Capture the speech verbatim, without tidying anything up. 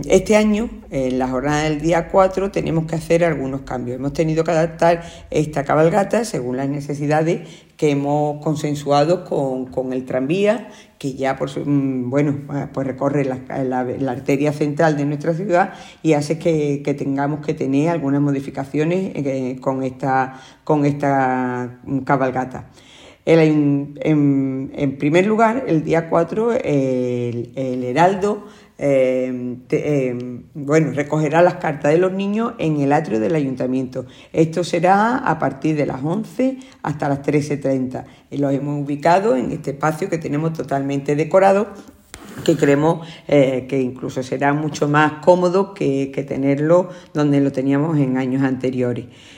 Este año, en la jornada del día cuatro, tenemos que hacer algunos cambios. Hemos tenido que adaptar esta cabalgata según las necesidades que hemos consensuado con, con el tranvía, que ya por, bueno, pues recorre la, la, la arteria central de nuestra ciudad y hace que, que tengamos que tener algunas modificaciones eh, con, esta, con esta cabalgata. El, en, en primer lugar, el día cuatro, el, el heraldo eh, te, eh, bueno, recogerá las cartas de los niños en el atrio del ayuntamiento. Esto será a partir de las once hasta las trece treinta. Y los hemos ubicado en este espacio que tenemos totalmente decorado, que creemos eh, que incluso será mucho más cómodo que, que tenerlo donde lo teníamos en años anteriores.